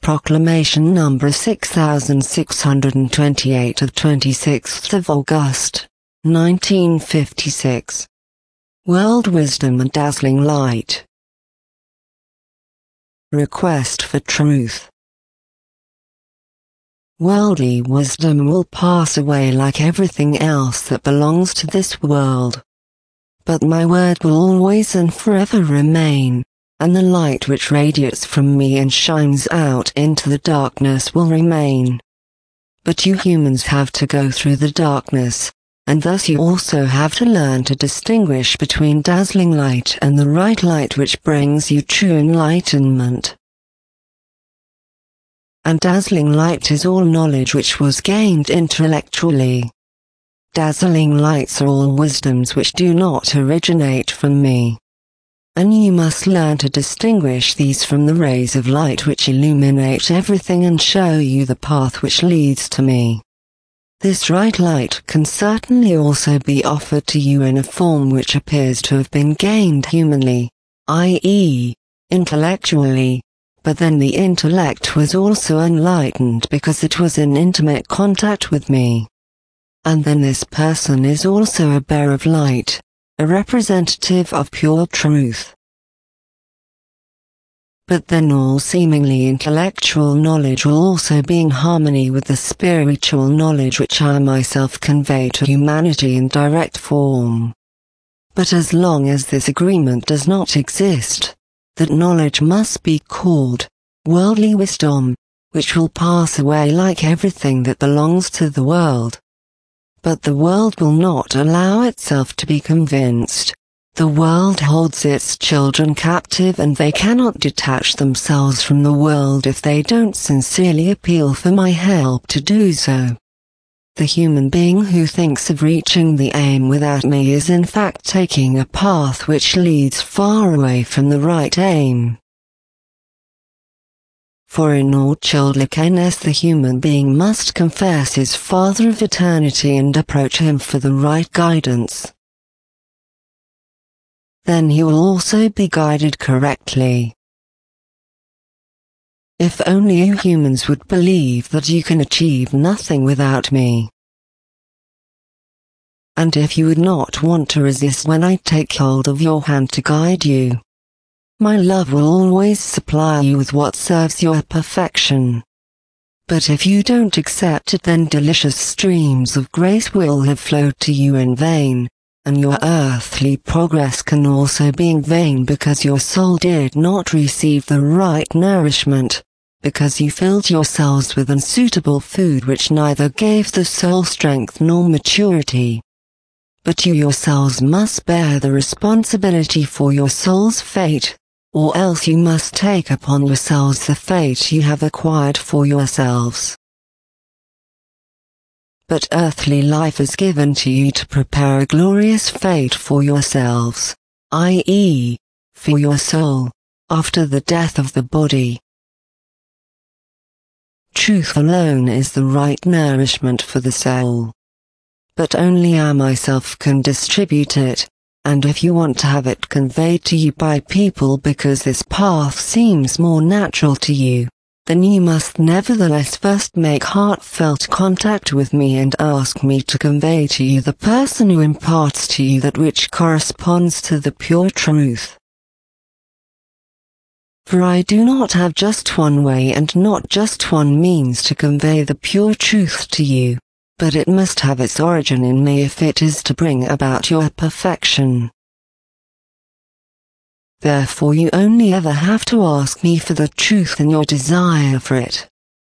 Proclamation number 6628 of 26th of August, 1956. World Wisdom and Dazzling Light. Request for Truth. Worldly wisdom will pass away like everything else that belongs to this world. But my word will always and forever remain, and the light which radiates from me and shines out into the darkness will remain. But you humans have to go through the darkness, and thus you also have to learn to distinguish between dazzling light and the right light which brings you true enlightenment. And dazzling light is all knowledge which was gained intellectually. Dazzling lights are all wisdoms which do not originate from me. And you must learn to distinguish these from the rays of light which illuminate everything and show you the path which leads to me. This right light can certainly also be offered to you in a form which appears to have been gained humanly, i.e., intellectually, but then the intellect was also enlightened because it was in intimate contact with me. And then this person is also a bearer of light, a representative of pure truth. But then all seemingly intellectual knowledge will also be in harmony with the spiritual knowledge which I myself convey to humanity in direct form. But as long as this agreement does not exist, that knowledge must be called worldly wisdom, which will pass away like everything that belongs to the world. But the world will not allow itself to be convinced. The world holds its children captive and they cannot detach themselves from the world if they don't sincerely appeal for my help to do so. The human being who thinks of reaching the aim without me is in fact taking a path which leads far away from the right aim. For in all childlikeness the human being must confess his Father of eternity and approach him for the right guidance. Then he will also be guided correctly. If only you humans would believe that you can achieve nothing without me. And if you would not want to resist when I take hold of your hand to guide you, my love will always supply you with what serves your perfection. But if you don't accept it, then delicious streams of grace will have flowed to you in vain, and your earthly progress can also be in vain because your soul did not receive the right nourishment, because you filled yourselves with unsuitable food which neither gave the soul strength nor maturity. But you yourselves must bear the responsibility for your soul's fate, or else you must take upon yourselves the fate you have acquired for yourselves. But earthly life is given to you to prepare a glorious fate for yourselves, i.e., for your soul, after the death of the body. Truth alone is the right nourishment for the soul. But only I myself can distribute it, and if you want to have it conveyed to you by people because this path seems more natural to you, then you must nevertheless first make heartfelt contact with me and ask me to convey to you the person who imparts to you that which corresponds to the pure truth. For I do not have just one way and not just one means to convey the pure truth to you, but it must have its origin in me if it is to bring about your perfection. Therefore you only ever have to ask me for the truth and your desire for it.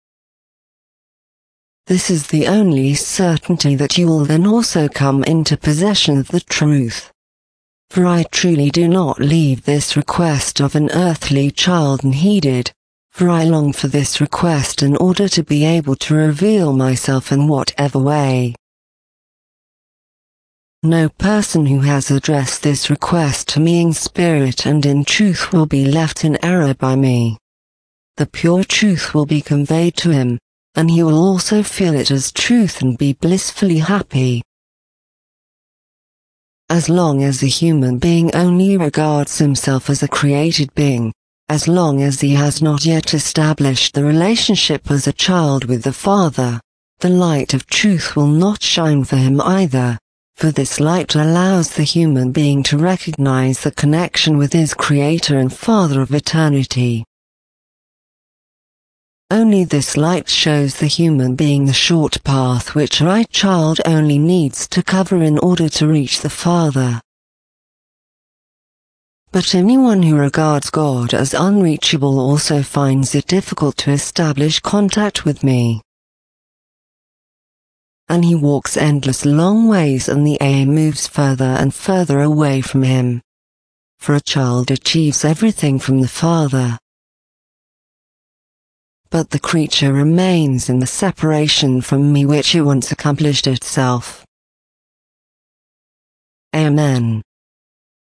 This is the only certainty that you will then also come into possession of the truth. For I truly do not leave this request of an earthly child unheeded, for I long for this request in order to be able to reveal myself in whatever way. No person who has addressed this request to me in spirit and in truth will be left in error by me. The pure truth will be conveyed to him, and he will also feel it as truth and be blissfully happy. As long as a human being only regards himself as a created being, as long as he has not yet established the relationship as a child with the Father, the light of truth will not shine for him either, for this light allows the human being to recognize the connection with his Creator and Father of eternity. Only this light shows the human being the short path which a right child only needs to cover in order to reach the Father. But anyone who regards God as unreachable also finds it difficult to establish contact with me. And he walks endless long ways and the aim moves further and further away from him. For a child achieves everything from the Father. But the creature remains in the separation from me which it once accomplished itself. Amen.